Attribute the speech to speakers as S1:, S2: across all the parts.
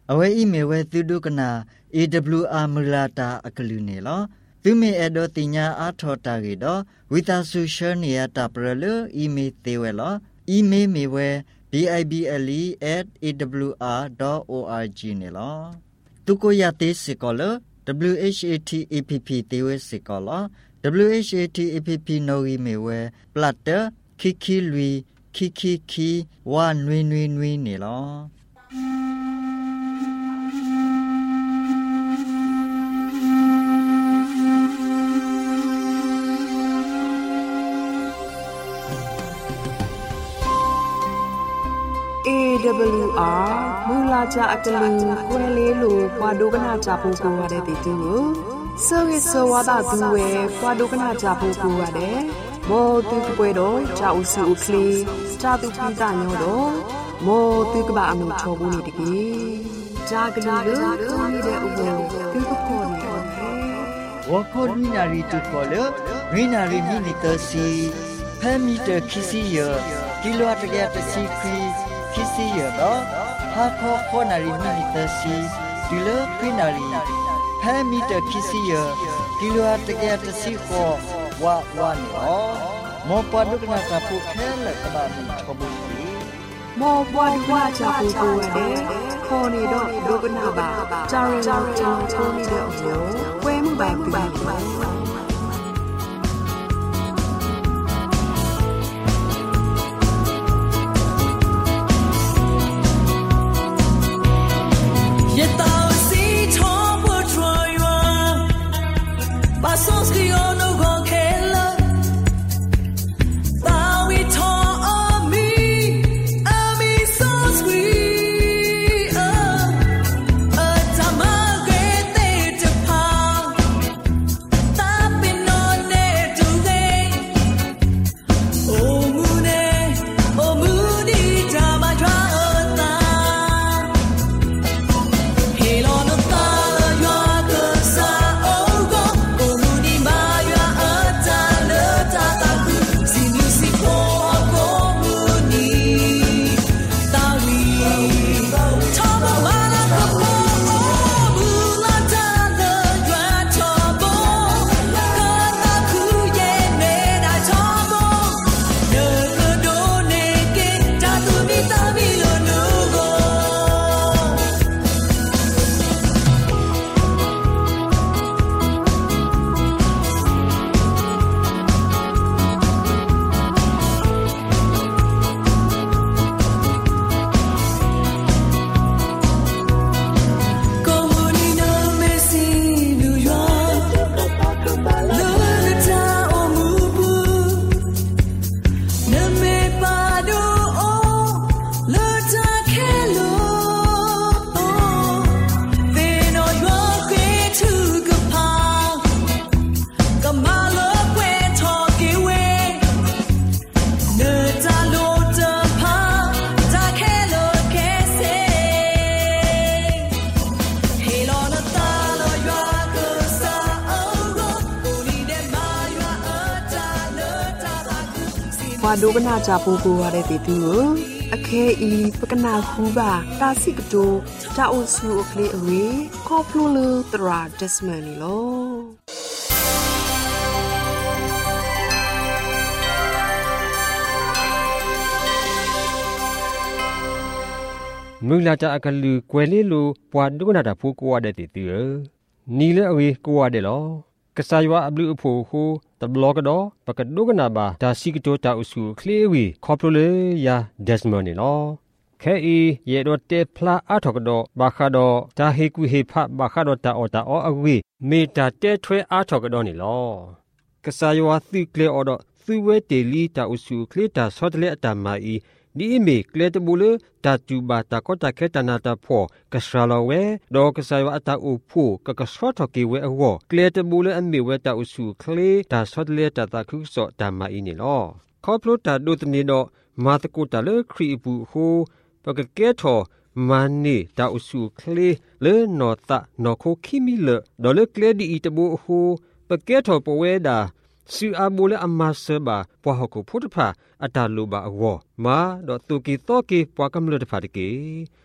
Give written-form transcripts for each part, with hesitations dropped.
S1: အဝဲဤမေဝဲသူဒုကနာ AWR မလာတာအကလူနေလောသူမေအဒိုတင်ညာအာထောတာကေတော့ဝီတာဆူရှယ်နီယာတာပရလအီမေသေးဝဲလောအီမေမေဝဲ bible@awr.org နေလောသူကိုရသေးစကောလ WHATAPP သေးဝဲစကောလ WHATAPP နိုဝီမေဝဲပလတ်တခိခိလွီခိခိခိဝါနွေနွေနွေနေလော
S2: AWR မူလာကြအတလူကွဲလေးလိုပွားဒုကနာကြဖို့ကိုရတဲ့တီတူကိုစောရစောဝါဒသူဝဲပွားဒုကနာကြဖို့ကိုရတယ်မောတူကပွဲတော့ကြောက်စုကလေးစာတူပိတာညောတော့မောတူကဘာအမှုချောဘူးနေတကြီးဂျာကလူတို့တူနေတဲ့ဥပ္ပေတူကခေါ်နေတယ်
S1: ဝခေါ်နီနာရီတူခေါ်လေဝိနာရီမိနီတစီဖဲမီတခီစီယကီလိုအတကတစီခီခီစီယတော့ဟာခေါ်နာရီမိနီတစီဒီလခိနာရီဖဲမီတခီစီယကီလိုအတကတစီခေါ်ဝါနော်မောပဒုကနာတာပုခဲလကဘာမချဘဘူး
S2: မောပွားဒုကနာကြဖို့ကိုရတယ်ခေါ်နေတော့ဒုကနာပါဂျာရင်ဂျာချိုးနေတဲ့အမျိုးဝဲမှုပါပြပါပွားဒုကနာကြဖို့ကိုရတဲ့တီတူကိုအခဲဤပကနာခူပါတာစီကတိုတာအိုဆူအကလေးအဝေးခေါပလိုလူတရာဒက်စမန်နီလော
S3: မူလာတာအကလူကွယ်လေးလိုပွားဒုကနာတာဖို့ကိုရတဲ့တီတူနီလေအဝေးကိုရတယ်လောကဆာယွာအဘလူအဖို့ဟိုတဘလော့ကတော့ပကဒုကနာဘာဒါစီကတိုတာအဆူခလေးဝီခေါပလိုလေယာဒက်စမန်နီလောခဲအီယေဒိုတေဖလာအထောကတော့ဘာခါတော့ဒါဟေကူဟေဖဘာခါတော့တာအော်တာအော်အဝေးမေတာတဲထွဲအထောကတော့နီလောကဆာယွာသိကလေအော်တော့သူဝဲတေလီတာအဆူခလေးတာဆော့တလေအတမာအီဒီအမေကလေတဘူလတာတူဘာတာကောတာခဲတနာတာဖောကဆာလဝဲဒေါကဆာယဝအတာအူဖိုကကဆော့ထကေဝဲအောကလေတဘူလအမေဝဲတာအဆူခလေတာဆော့လေတာတာခုဆော့တာမာအီနီလောခေါပလိုတာဒုတနေတော့မာတကူတာလေခရီပူဟိုပကကဲထောမန်နေတာအဆူခလေလေနော်တာနော်ခိုခိမီလေဒေါ်လေကလေဒီအီတဘူဟိုပကဲထောပဝဲတာစီအဘူလေအမဆဘာပွားဟခုဖုတ်ဖာအတာလူဘာအောမာတော့တူကီတော့ကီပွားကမလို့တဖာတကီ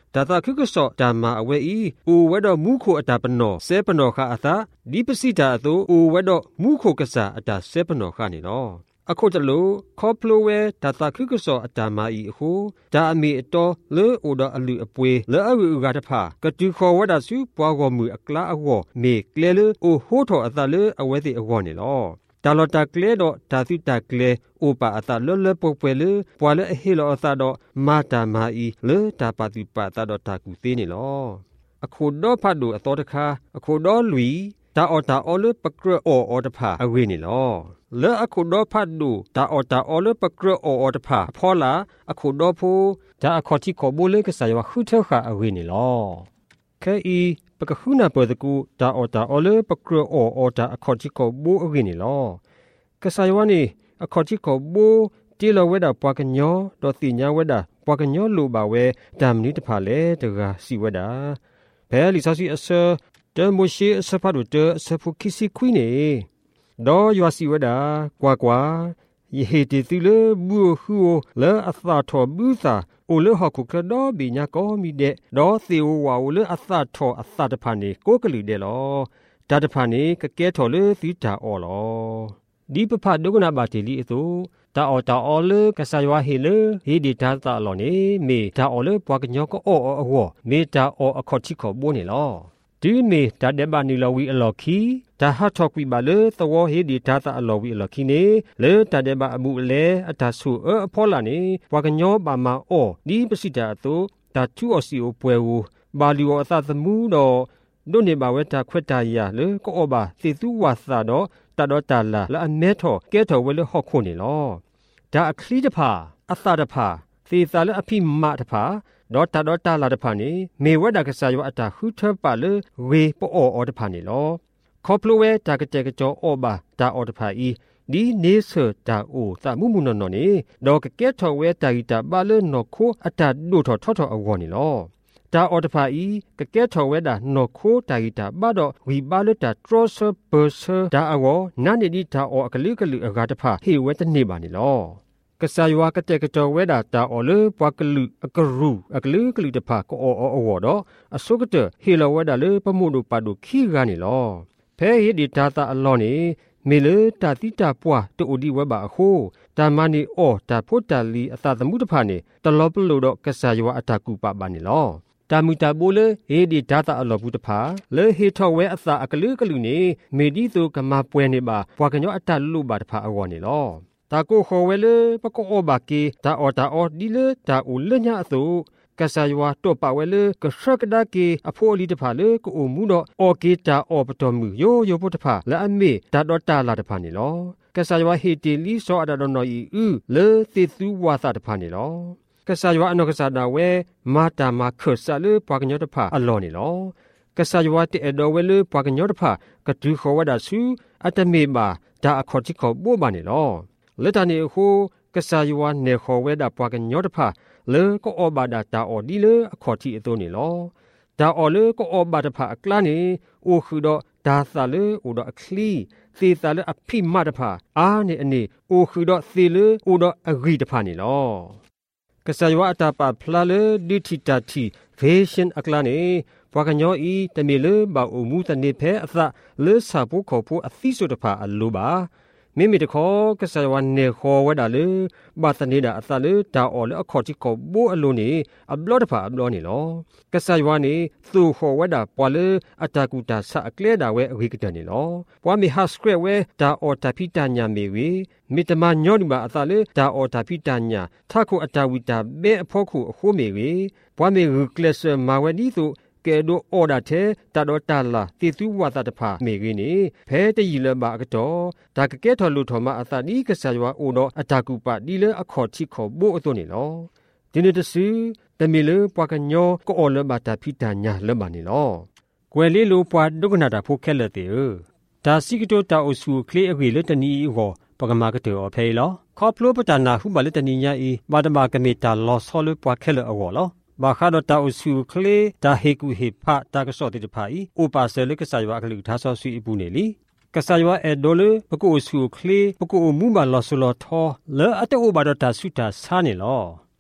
S3: ดาตาคึกษอดามาอเวอีอูเวดอมูโคอตาปนอเซปนอคาอาตาดีปสิตาอโตอูเวดอมูโคกษาอตาเซปนอคานี่นอအခုတလို့ခေါပလိုဝဲဒါတာခိကစောအတာမာဤဟုဒါအမီအတော်လေအိုဒအလူအပွေလေအဝူကတဖာကတူခေါ်ဝဒစုပွားကောမှုအကလာအဝေါ်မေကလဲလေအိုဟိုထောအတာလေအဝဲတိအဝေါ်နေလောဒါလတာကလဲတော့ဒါသီတာကလဲအိုပါအတာလောလပုတ်ပွဲလေပွာလေအဟီလောအတာတော့မာတာမာဤလေဒါပါတိပါတာတော့တာကူသေးနေလောအခုတော့ဖတ်လို့အတော်တခါအခုတော့လူဒါအော်တာအော်လေပကရအော်တဖာအဝေးနေလောလေအခုတော့ဖတ်လို့ဒါအော်တာအော်လေပကရအော်တဖာဖောလာအခုတော့ဖိုးဒါအခေါ်တိခေါ်ဘိုလေကစားရခုထောခအဝေးနေလောခဲဤပကခုနာပဒကူဒါအော်တာအော်လေပကရအော်တာအခေါ်တိခေါ်ဘိုအဝေးနေလောကစားရဝနေအခေါ်တိခေါ်ဘိုတီလဝဲတာပွားကညောတော့တိညာဝဲတာပွားကညောလိုပါဝဲတမ်နီတဖာလေတကစီဝဲတာဘဲလီဆောစီအဆာတမိုရှိအစဖတ်တို့အစဖုခိစီခွိနေဒေါ်ယွာစီဝဒကွာယေဟေတီသီလေဘူဟူလေအသာထောဘူသာအိုလေဟခုကဒေါ်ဘီညာကောမီတဲ့ဒေါ်သေဝဝါလေအသာထောအသာတဖာနေကိုကလီတဲ့လောဒါတဖာနေကကဲထောလေသီတာအော်လောဒီပဖဒုကနာဘာတီလီအသူတာအော်လေကဆာယဝဟီလေဟီဒီတာတာလောနေမေတာအော်လေပွားကညောကောအော်အော်မေတာအော်အခေါ်ချိခေါ်ဘိုးနေလောဒီမေဒါဒဘာနီလဝီအလော်ခီဒါဟာထောက်ကွီပါလေသဝဟီဒီဒါတာအလော်ဝီအလော်ခီနေလေဒါဒဘာအမှုအလဲအတာဆူအဖောလာနေဘွာကညောပါမာအော်ဒီပစိတာအတူဒါချူအော်စီအိုပွဲဝဘာလီဝအသသမူတော့ဒုနေပါဝဲတာခွတ်တာရလေကောအောပါသေသူဝါစာတော့တတော်တာလာအမဲထောကဲထောဝဲလေဟော့ခုနေလောဒါအခလီတဖာအသတဖာသေစာလေအဖိမတဖာဒေါ်တာလာတဖာနေမေဝဒကဆာယောအတာဟူထပါလေဝေပေါ်အော်တဖာနေလောခေါပလိုဝဲတာကတဲ့ကကြောအော်ဘာဒါအော်တဖာဤဒီနေဆတာအိုတာမှုမှုနော်နေဒေါ်ကကဲထော်ဝဲတာဂီတာပါလေနော်ခိုအတာဒိုထော်ထော်အဝေါ်နေလောဒါအော်တဖာဤကကဲထော်ဝဲတာနော်ခိုတာဂီတာဘာတော့ဝီပါလေတာထရောဆာဘာဆာဒါအဝေါ်နာနေဒီတာအော်အကလိကလူအကားတဖာဟေဝဲတနေပါနေလောကဆာယဝကတဲ့ကတော်ဝဲတာတာအော်လေပွားကလူအကရူအကလူကလူတဖာကောအော်အော်တော့အစုကတဲ့ဟီလဝဲတာလေပမှုတို့ပါတို့ခီကနေလောဖဲဟီဒီတာတာအလောနေမေလေတာတိတာပွားတူဒီဝဲပါအခုတာမနီအော်တာဖို့တာလီအသာသမှုတဖာနေတလောပလို့တော့ကဆာယဝအတာကူပါပါနေလောတာမူတာဘိုလေဟီဒီဒါတာအလောဘူးတဖာလေဟီထော်ဝဲအသာအကလူကလူနေမေဒီသူကမပွဲနေပါပွားကညောအတာလူပါတဖာအော်နေလောတာကိုခေါ်ဝဲလေပကောအောဘာကီတာအော်ဒီလေတာအိုလညာအသုကဆာယဝတော့ပါဝဲလေကရှကဒါကီအဖိုးလီတဖာလေကိုအိုမှုတော့အော်ကီတာအော်ပတော်မူယိုပုတဖာလာအမေတာတော့တာလာတဖာနေလောကဆာယဝဟီတီလီစောအဒါတော့နော်ဤလေသေသူဝါသာတဖာနေလောကဆာယဝအနောကဆာဒါဝဲမာတာမာခဆာလေပွားကညောတဖာအလောနေလောကဆာယဝတေအတော်ဝဲလေပွားကညောတဖာကတူခေါ်ဝဲတာစုအတမေမာဒါအခေါ်တိခေါ်ပို့ပါနေလောလက်တနေခုကဆာယဝနေခေါ်ဝဲတာပွားကညောတဖာလေကောအောဘာဒတာအော်ဒီလေအခေါ်တိအသွနေလောဒါအော်လေကောအောဘာတဖာအကလာနေအိုခုတော့ဒါသလေအိုတော့အခလီသေသလေအဖိမတဖာအာနေအနေအိုခုတော့သေလေအိုတော့အဂီတဖာနေလောကဆာယဝအတာပါဖလာလေဒီတီတာတီဖေရှင်အကလာနေပွားကညောဤတမီလေဘာအိုမူတနေဖဲအသလေစာပုခေါ်ဖို့အသီဆိုတဖာအလိုပါမိမိတခေါ်ကဆာယဝနေခေါ်ဝဲတာလေဘာတနေတာအသလေဒါအော်လေအခေါ်တိခေါ်ဘိုးအလိုနေအဘလော့တဖာအဘလော့နေလောကဆာယဝနေသူ့ခေါ်ဝဲတာပွာလေအတာကူတာဆအကလဲတာဝဲအဝိကတနေလောပွာမီဟာစကရဝဲဒါအော်တာဖီတာညာမေဝေမိတမညောဒီမာအသလေဒါအော်တာဖီတာညာထခုအတာဝီတာဘေအဖို့ခုအခိုးမေဝေပွာမီရူကလစမာဝဒီသူကဲဒိုအော်ဒါတဲ့တာတော့တာလာတီသူဝါတာတဖာမေရင်းနေဖဲတရီလမကတော့ဒါကကဲထော်လူထော်မအသနီကဆာယဝအိုတော့အတာကူပါဒီလေအခေါ်ချိခေါ်ဘို့အသွနေလောဒီနေ့တစီတမီလေပွားကညောကောအော်လမတာဖိတာညာလမနေလောကွယ်လေးလိုပွားဒုက္ခနာတာဖို့ခက်လက်တဲ့ဒါစီကတိုတာအဆူကလေးအကွေလေတနီဟောပကမာကတေအဖေလောခေါပလိုပတနာဟုမလေတနီညာဤဘာဒမာကမီတာလောဆောလပွားခက်လက်အောလောဘာခါဒတာအဆူကလေးဒါဟေကူဟေဖာတာကစောတိတဖာဤဥပါဆဲလေကဆာယဝကလူဒါဆောဆွီအပူနေလီကဆာယဝအဲဒိုလေပကိုအဆူကလေးပကိုမူမလောဆလောထောလဲအတောဘာဒတာဆုတာဆာနေလော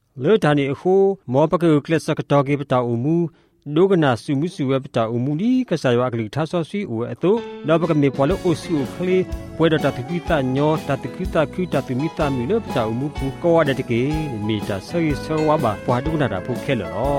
S3: เลือดานี่คูหมอปะกูเคลสกตอเกปตาอุมูดูกนาสุมุสุเวปตาอุมูดีกษายวากลิทัสซีอูเอตุนอบกเมปอลโอซูคลีป่วยดตัดกิตาญอตัดกิตาคุตัดมิตามิเลปตาอุมูปูกอดตะเกมีตาเซยเซวาบาปวาดูกนาดาพุเคลอ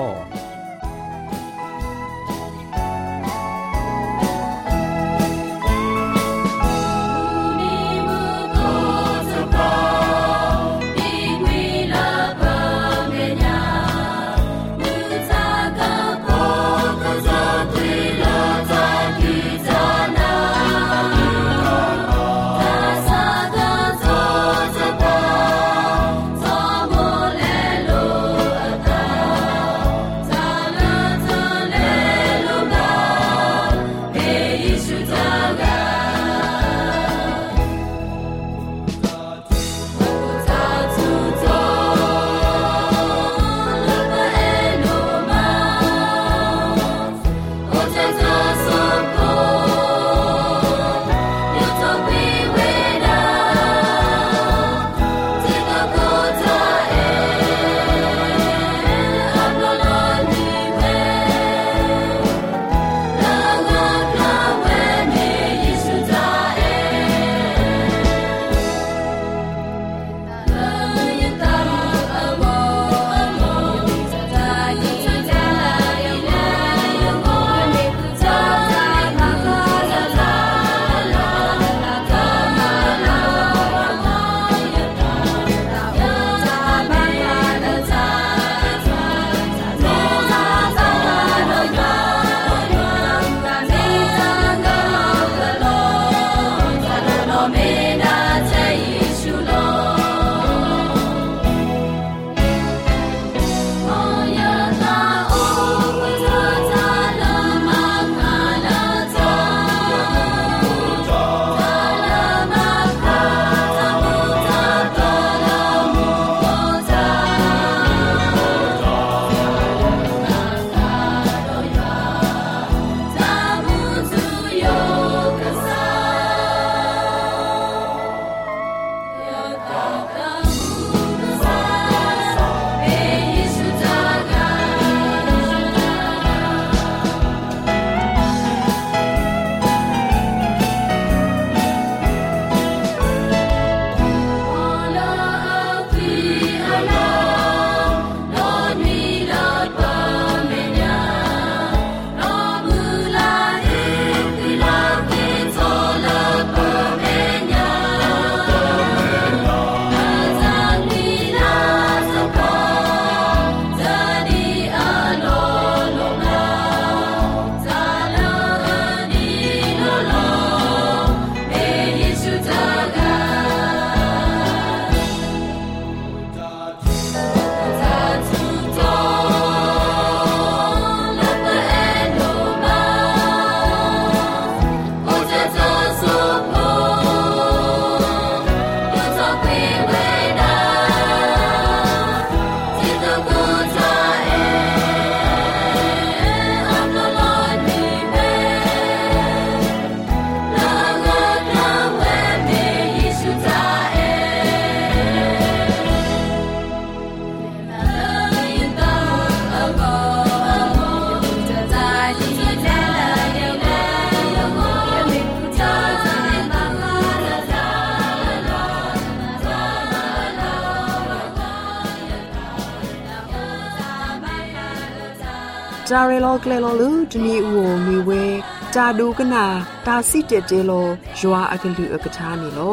S2: จาเรโลเกลโลลูดนีอูมีเวจาดูกนาตาซิเตเจโลยัวอะกลูอะกะทานีโล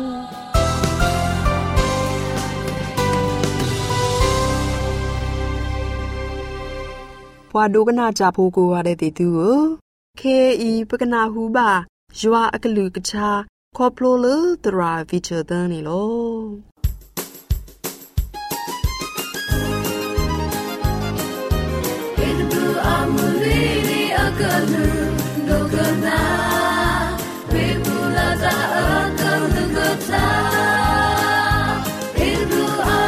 S2: พวาดูกนาจาพูกูวาเดติตูเคอีปกนาฮูบายัวอะกลูกะทาคอพโลเลตราวิเชเตนีโล
S4: Kalu nogana webula ta akalu kota iru a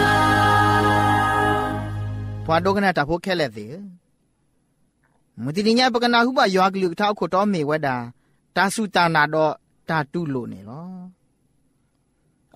S5: pwa dogana ta pho khele the mutinya pagana hu ba ywa glu tha khu to me weda ta su ta na do ta tu lo ne lo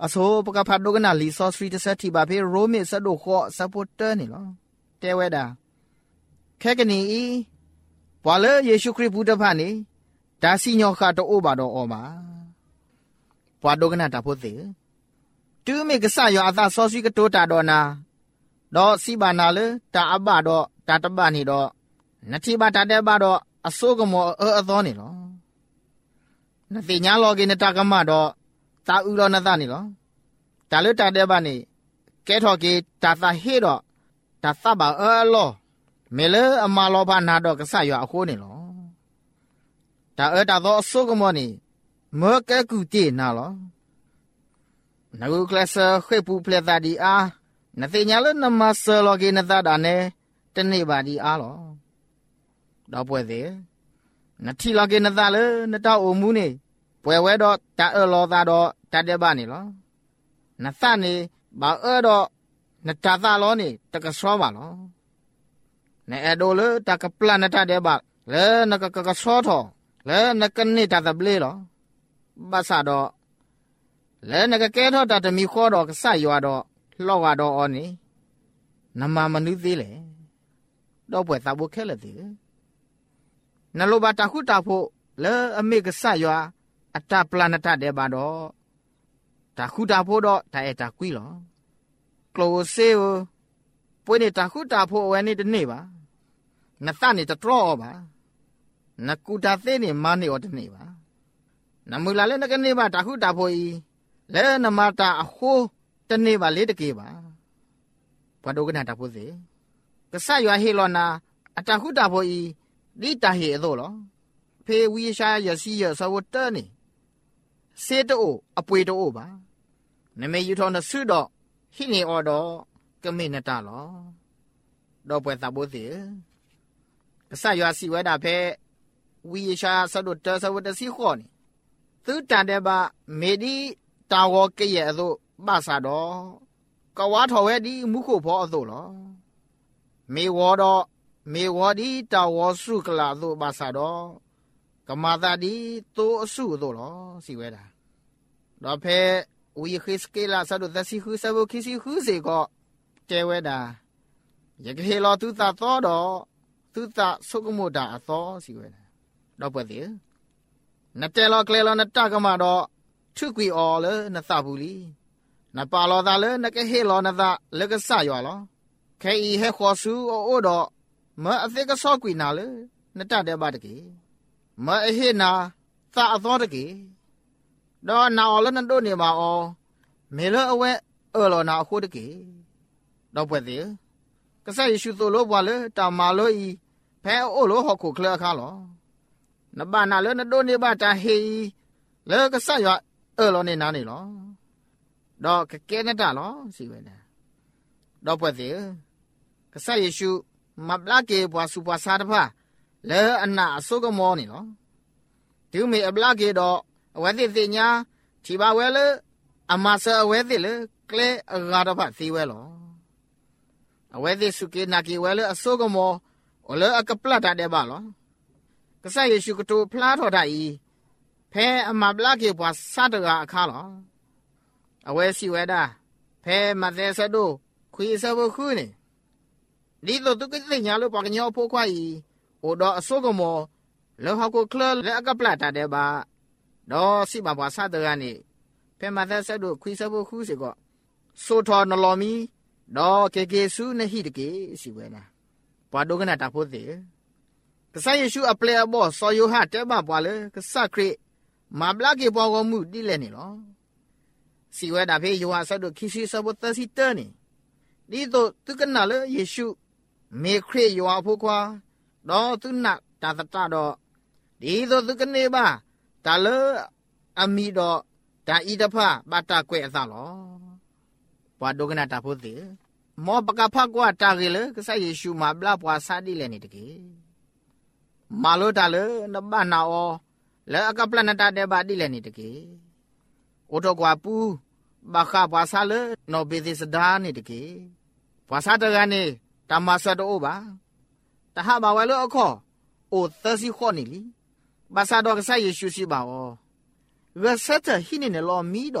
S5: อโศปกพัดโดกนาลีซอสฟรีเตเซที่บาเพโรเมสะโดขอซัพพอร์เตอร์นี่ลอเตเวดาแค่กันนี้พอเลเยซูคริสต์พุทธพานี่ดาสิญอคาโตโอบาโดออมาพอโดกนาตาโพเตတူမေကဆယောအသာဆောစီကတိုတာဒေါ်နာဒေါ်စီဘာနာလေတာအဘဒေါ်တာတပနီဒေါ်နတိဘာတာတဲ့ဘာဒေါ်အစိုးကမောအသောနေလောနတိညာလောကိနတာကမဒေါ်တာဥလောနသနေလောတာလေတာတဲ့ဘာနေကဲထော်ကေတာသာဟေဒေါ်တာသဘာလောမေလေအမလောဘာနာဒေါ်ကဆယောအခိုးနေလောတာတာသောအစိုးကမောနေမေကဲကူတေနာလောနဂုကလဆခေပူပလက်တာဒီအားနသိညာလနမဆလောကေနသတာနေတနေ့ပါဒီအားလောတော့ပွဲသေးနတိလောကေနသလေနတောအုံမှုနေပွဲဝဲတော့တာလောသာတော့တတဲ့ပါနေလောနသနေဘာတော့နတသလောနေတကဆောပါလောနေအဒိုလေတကပလနတတဲ့ပါလေနကကဆောထောလေနကနေတသပလေလောဘာသာတော့လဲနကကဲတော့တမီခေါ်တော့ကဆရွာတော့လောက်ရတော့အော်နေနမမနုသေးလေတော့ပွဲသဘခဲလက်သေးနလိုပါတခုတာဖို့လဲအမေကဆရွာအတပလနတတဲ့ပါတော့တခုတာဖို့တော့တိုင်တာကွီလောကလိုဆေးပွဲနေတခုတာဖို့ဝဲနေတနေ့ပါနသနေတတော်ပါနကူတာသေးနေမနေော်တနေ့ပါနမူလာလဲနကနေပါတခုတာဖို့ဤလဲနမတာအခိုးတနေ့ပါလေးတကေပါဘဒုကနာတာဖို့စေကဆရွာဟေလောနာအတခုတာဖို့ဤဒီတာဟေအသောလောဖေဝီရှာယစီယသဝတ္တနေစေတောအပွေတောပါနမေယူထောနဆုတော့ဟိနေအော်တော့ကမေနတာလောတော့ပွဲသဖို့စေကဆရွာစီဝဲတာဖဲဝီရှာသဒုတ္တသဝတ္တစီခေါနေသူတန်တဲ့ပါမေဒီတာဝကရဲ့အသို့ပါစာတော့ကဝါထော်ဝဲဒီမုခုဖောအသို့လောမေဝတော့မေဝဒီတာဝစုကလာသို့ပါစာတော့ကမာတာဒီတိုးအစုသို့လောစီဝဲတာတော့ဖဲဝီခစ်ကေလာဆဒုသစီခုဆဘခိစီခုစေကောတဲဝဲတာယကေလောသူတာသောတော့သူတာဆုကမုတာအသောစီဝဲတာတော့ပွဲသေးနတဲလောကလေလောနတကမတော့ထုကွီအော်လေနသဘူးလီနပါလောသာလေနကဟေလောနသလကဆယောလောခဲဤဟေခေါ်စုအိုတော့မအသိကဆောကွီနာလေနတတဲ့ပါတကေမအဟေနာသအသောတကေတော့နာအော်လနတို့နေပါအောမေလအဝဲအော်လောနာအခုတကေတော့ပွဲသေးကဆယေရှုသို့လို့ပွာလေတာမာလို့ဤဖဲအိုလို့ဟောခုခလခါလောနဘာနာလေနတို့နေပါတာဟေလေကဆယောအော်လောနေနာနေလောတော့ကကဲနေတာလောစီဝဲနေတော့ပွဲသေးကဆယေရှုမဘလာကေပွားစုပွားစားတဖာလဲအနာအစုကမောနေလောဒီမေအဘလာကေတော့အဝဲသိသိညာချီပါဝဲလေအမဆာအဝဲသိလေကလေအဂါတဖာစီဝဲလောအဝဲသိစုကေနာကေဝဲလေအစုကမောအလဲအကပလတ်တဲ့ပါလောကဆယေရှုကတူဖလားထော်တာဤဖဲအမဘလာကေပွားစားတကအခါလောအဝဲစီဝဲတာဖဲမသက်ဆဒိုခွေဆဘခုနေဒီလိုသူကသိညာလို့ပါကညောဖို့ခွာဤဟိုတော့အစိုးကမောလောဟကိုကလလက်အကပလာတာတဲ့ပါတော့စီပါပါစားတကနေဖဲမသက်ဆဒိုခွေဆဘခုစီကဆိုထော်နလော်မီတော့ကေကေစုနဟိတကေစီဝဲနာပါဒုကနာတာဖို့သေးကဆယေရှုအပလေအဘောဆောယိုဟာတဲပါပွာလေကဆခရစ်မဘလာကေပေါ်ကမှုတိလဲနေလောစီဝဲတာဖေးယောဟာဆဒိုခိစီဆဘသစီတနေဒီတော့သူကနာလေယေရှုမေခရယောဖို့ကွာတော့သူနာတာတတော့ဒီတော့သူကနေပါဒါလေအမီတော့ဒါဤတဖဘာတာကွဲအသလောဘာဒုကနာတာဖို့သေးမောပကဖကွာတာကေလေကဆယေရှုမှာဘလာပွားစားတိလဲနေတကေမာလို့တာလေနဘနာအောလဲအကပလနတာတဲ့ဘာတိလဲနေတကေအိုတော့ကွာပူဘာခပွားစားလေနော်ဘေသစ်ဒါနေတကေပွားစားတကနေတမဆတ်တော့ပါတဟဘာဝဲလို့အခုအိုသစီခေါနေလီဘာသာတော့ကဆယေရှုရှိပါဩရဆက်တဟိနေလောမီတော့ဟ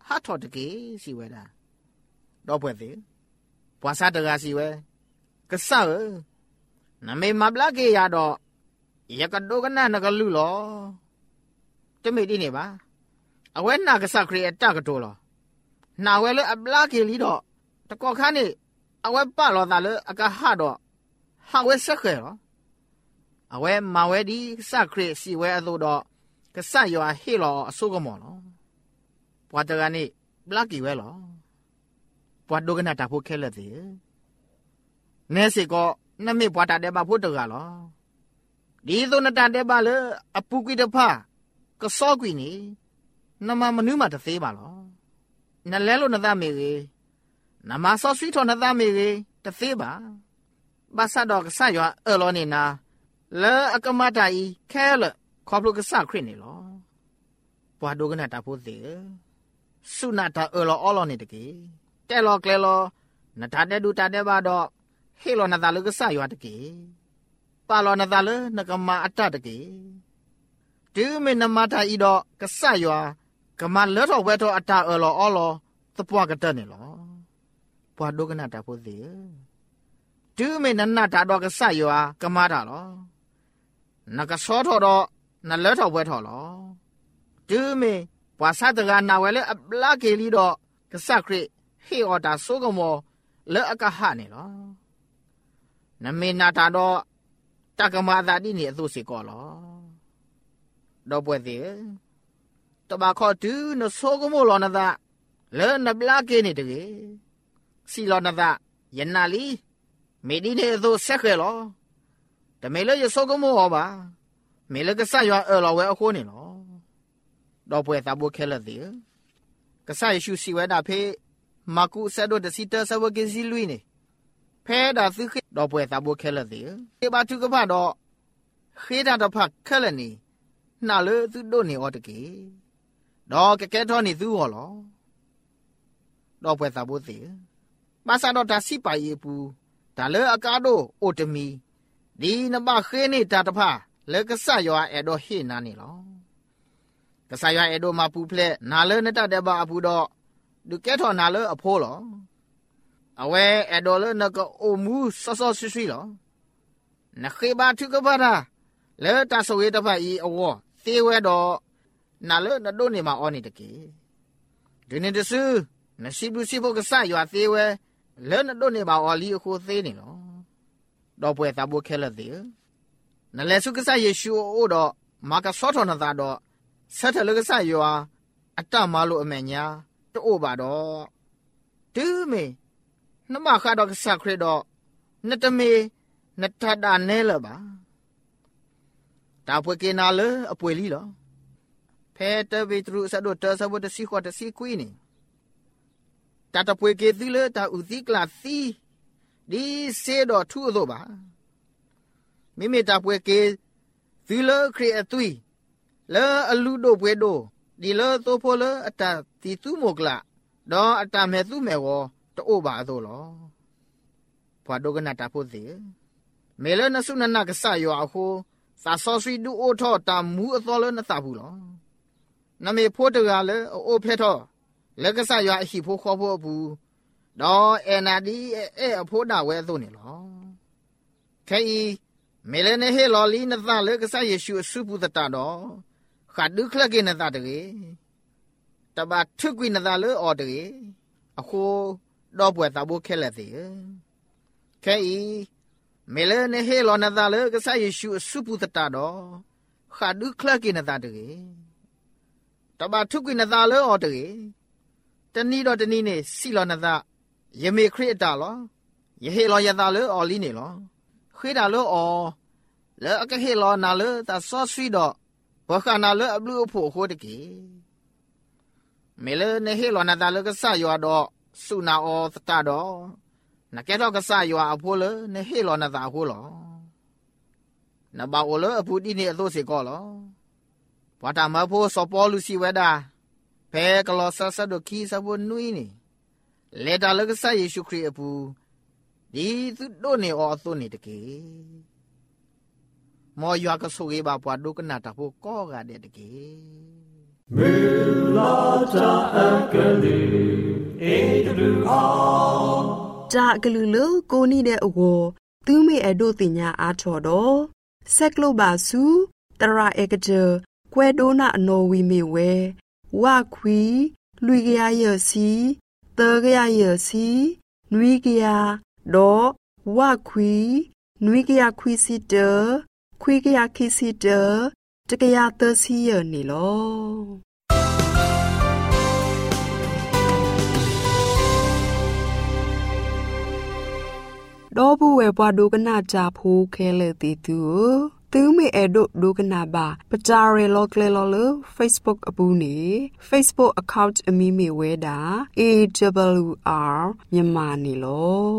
S5: ဟာထော်တကေစီဝဲတာတော့ပွဲသေးပွာစားတကားစီဝဲကဆာနမေမပလာကေရတော့ယကဒိုကနာနကလူလောတမေဒီနေပါအဝဲနာကဆာခရီအတကတိုလောနာဝဲလေအပလာကေလီတော့တကောခါနေအဝဲပလောတာလေအကဟာတော့ဟာဝဲဆက်ခဲလောအဝဲမဝဲဒီစခရစီဝဲအသို့တော့ကဆတ်ရွာဟေလောအဆုကမောလောဘွာတကနေဘလကီဝဲလောဘွာဒိုကနာတာဖို့ခဲလက်သေးနဲစီကောနမေဘွာတာတဲ့ဘာဖို့တကလောဒီသို့နတာတဲ့ဘာလေအပူကွီတဖာကစောကွီနေနမမနူးမတသေးပါလောနလဲလို့နသမေကြီးနမဆောဆွီထောနသမေကြီးတသေးပါဘာသာတော့ကဆတ်ရွာအလောနေနာလဲအကမတာဤခဲလခေါပလုကဆခရနေလောဘွာဒိုကနာတာဖို့သေးဆုနာတာအလောအလောနေတကေတဲလောကလဲလောနတာတဲ့ဒူတာတဲ့ဘာတော့ဟေလောနတာလကဆရွာတကေပါလောနတာလနကမအတတကေဒီမေနမတာဤတော့ကဆရွာကမလဲတော့ဝဲတော့အတအလောအလောသပွားကတဲ့နေလောဘွာဒိုကနာတာဖို့သေးဒီမေနနာတာတော့ကဆရွာကမတာလောနကစောထော်တော့နလဲထော်ဝဲထော်လောဒီမေဘွာစားတကနာဝဲလေအပလာကေလီတော့ကဆခရဟေအော်တာဆိုကမောလဲအကဟနေလောနမေနာတာတော့တကမာသာတိနေအသုစီကောလောတော့ပွဲသေးတဘာခေါ်တူနဆိုကမောလောနသာလဲနပလာကေနေတကေစီလောနသာယနာလီမေဒီနေအသုဆက်ခဲလောတမေလေရဆိုကမောဟောပါမေလေကဆရွာအလောဝဲအခိုးနေလောတော့ပွဲသာဘုခဲလက်သေးကဆယေရှုစီဝဲတာဖေမာကုဆဒိုတစီတဆဝကေစီလူနေဖဲတာသခိတော့ပွဲသာဘုခဲလက်သေးေဘာတုကဖတော့ခေတာတဖခက်လက်နေနှလေသူတို့နေဩတကေတော့ကကဲထောနေသူဟောလောတော့ပွဲသာဘုသေးပါစာတော့ဒါစီပါယေပူဒါလေအကားတို့အိုတမီဒီနဘခဲနေတာတဖလေကဆရွာအဲ့တော့ဟိနာနေလောကဆရွာအဲ့တော့မပူဖလက်နာလေနတတဲ့ဘာအပူတော့ဒုကဲထောနာလေအဖိုးလောအဝဲအဲ့တော့လေနကအိုမူဆောဆောဆွဆွလောနခေဘာထုကဘာရာလေတဆဝေတဖဤအဝသေးဝဲတော့နာလေနတို့နေမှာအော်နေတကေဒီနေတဆူနရှိဘူးရှိဖို့ကဆရွာသေးဝဲလေနတို့နေမှာအော်လီအခုသေးနေလောတော့ပွဲသာဘုခဲလက်သေးနလဲစုကဆယေရှုအိုတော့မာကဆောထောနသာတော့ဆက်ထလကဆရွာအတမလို့အမေညာတိုးပါတော့ဒူးမေနမခါတော့ကဆခရတော့နတမေနထတာနဲလပါတာပွေကေနာလအပွေလီလောဖဲတဗေတရုဆဒိုတဆဘတစီခေါ်တစီကွီနေတာတပွေကေသီလတာဥသီကလာသီဒီစေတော့ထူတော့ပါမိမိတာပွေကေသီလခရီအသွီလဲအလူတို့ပွေတို့ဒီလဲသို့ဖို့လဲအတတီသူမိုကလာတော့အတမဲသူမဲဝတိုးပါသို့လောဘွာဒိုကနာတာဖို့သေးမေလနဆုနနာကဆယောအခုသာဆောဆွီဒူအိုထောတာမူအသောလဲနသဘူးလောနမေဖို့တကလဲအိုဖက်ထောလက်ကဆယောအရှိဖို့ခေါ်ဖို့ဘူးတော့အနာဒီအဖို့တာဝဲသို့နေလောခဲဤမေလနေဟေလောလီနသလေကဆယေရှုအစုပုတတာတော့ခါဒုခလကေနသတကေတဘာထုကွိနသလေအော်တကေအခုတော့ပွဲတာဘုခဲလက်သေးခဲဤမေလနေဟေလောနသလေကဆယေရှုအစုပုတတာတော့ခါဒုခလကေနသတကေတဘာထုကွိနသလေအော်တကေတနီတော့တနီနေစီလောနသယမေခရစ်တာလောယဟေလောယသလေအော်လီနေလောခွေးတာလို့အော်လဲအကဟေလောနာလေတာဆောဆွီတော့ဘခနာလေအဘလူအဖို့ခိုးတကေမေလနေဟေလောနာတာလေကဆရွာတော့စုနာအောသတတော့နကဲတော့ကဆရွာအဖို့လေနေဟေလောနာတာခိုးလောနဘာအိုလေအဖူဒီနေအလို့စေကောလောဘာတာမဖို့စောပေါ်လူစီဝဲတာဖဲကလောဆဆဒိုခီစဘနွီနေလေတာလေကဆယေရှုခရစ်အဖူဒီသူတို့နေအော်သွနေတကေမောရွာကဆိုကေပါပွားဒုကနာတာဖို့ကောကတဲ့တကေ
S2: จากกลือเลโกนี่เดอโวตื้อเมอโดติญาอาชอดอเซกโลบาซูตราเอกเจแควโดนาโนวีเมเววาควีลุยกยาเยซีเตกยาเยซีนุยกยาดอวาควีนุยกยาควีซิเตควีกยาคิซิเตตกยาเตซีเยนี่ลอดอบูเวปวาดูกันนาจาพูเคเลติตูตื้อเมเอโดดูกันนาบาปจาเรโลเคเลโลเล Facebook อบูนี Facebook account อมีเมเวดา AWR မြန်မာနီလော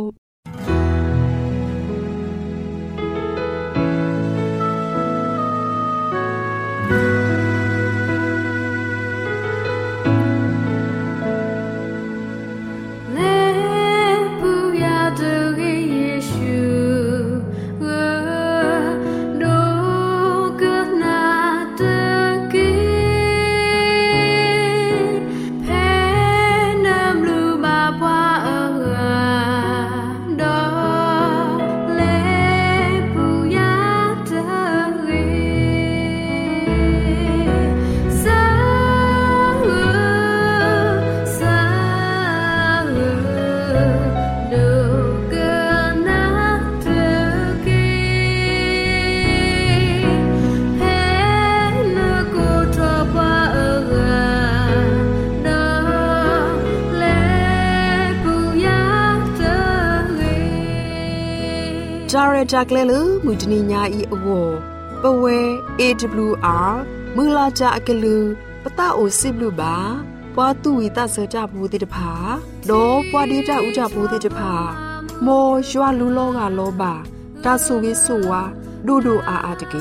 S2: จาเรจากเลลมุจนีญาอีอวปเว AWR มือลาจาอกะลือปะตาโอซิบลูบาปวาตุวิตาเสจาบูติตภาดอปวาดีจาอุจาบูติตภาโมยัวลูโลกาโลบาตาสุวิสุวาดูดูอาตะเก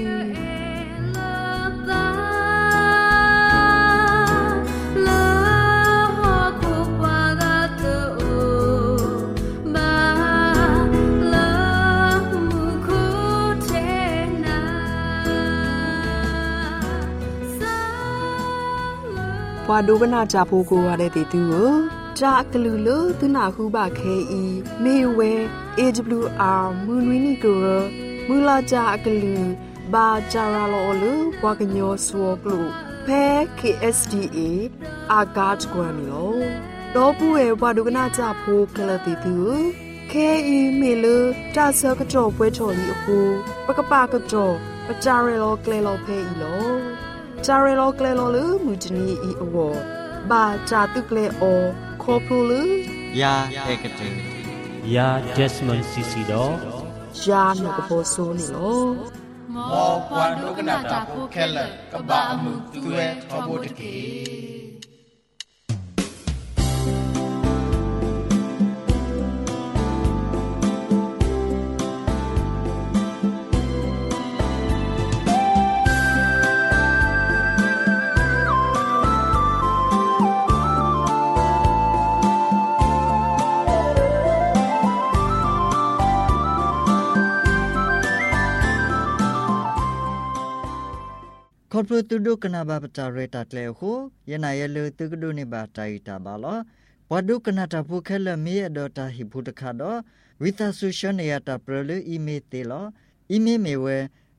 S2: วาดูกนาจาพูกูวาเดติตูจากลือเลตุนาคูบาเคอีเมเว AWR มือนุยนี่กรมือลาจากลือบาจาราโลเลวากญอสวกลุแพ้ KSDA อากาจกวานิโลดอปูเอวาดูกนาจาพูเคลติตูเคอีเมเลตาเซกจอป่วยชอลีโอปะกะปากจอปะจาเรโลเกลโลเพอีโลจาเรโลเกลโลลือมุจนีอีอวบาจาตุเกลโอคอพลูลือยาเอกเต
S3: ยาเจสมอนซิซิโด
S2: ยาโนกโพโซนิโล
S5: มอควันโดกนาตาพูเคลกะบะอมุตุเวทอโบตะเกคอร์ปตูดูกนาบาปจาเรตัดเลวโคยนายเลตุกดูนิบาใจตาบาลปวดูกนาตาพูเคลมีอดอตาฮิพุตคาดอวิตาสุชนยาตาเปรลอีเมเตลอีเมเมเว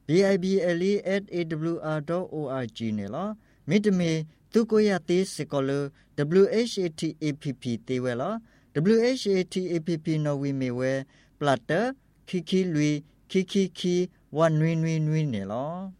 S5: bible@awr.org เนลมิตเมตุโกยาติสกอล WHATAPP เตเวล WHATAPP นวีเมเวปลัตเตอร์คิคิลุยคิคิคีวันนวีเนล